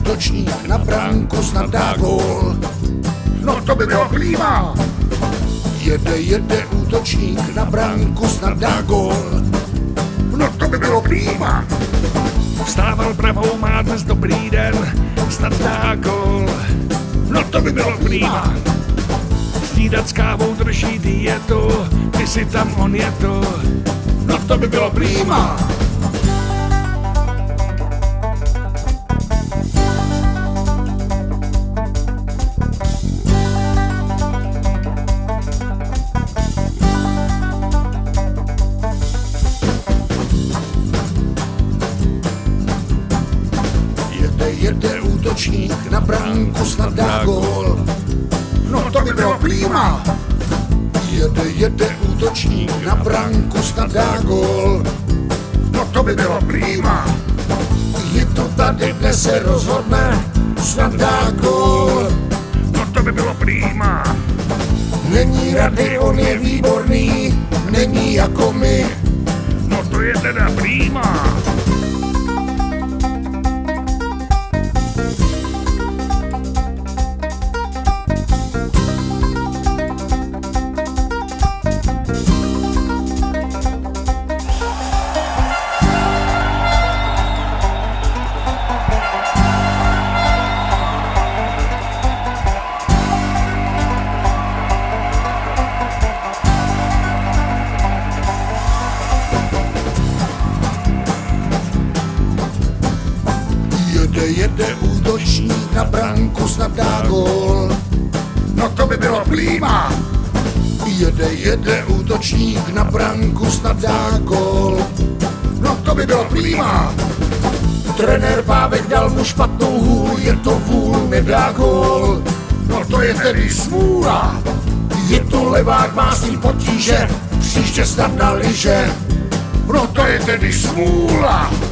útočník na branku snad dá gól. No to by bylo prima. Jede útočník na branku snad dá gól. No to by bylo prima. Vstával pravou, má dnes dobrý den, snad dá gól. No to by bylo prima. Snídat s kávou, drží dietu, ty si tam, on je to. No to by bylo prima. Jede útočník na branku snad dá gól. No to by bylo prima. Jede útočník na branku snad dá gól. No to by bylo prima. Je to tady, dnes se rozhodne, snad dá gól. No to by bylo prima. Není rady, on je výborný, není jako my. No to je teda prima. Jede útočník na branku snad dá gól. No to by bylo prima. Jede útočník na branku snad dá gól. No to by bylo prima. Trenér Pávek dal mu špatnou hůl, je to vůl, nedá gól. No to je tedy smůla. Je to levák, má s tím potíže, příště snad na lyže. No to je tedy smůla.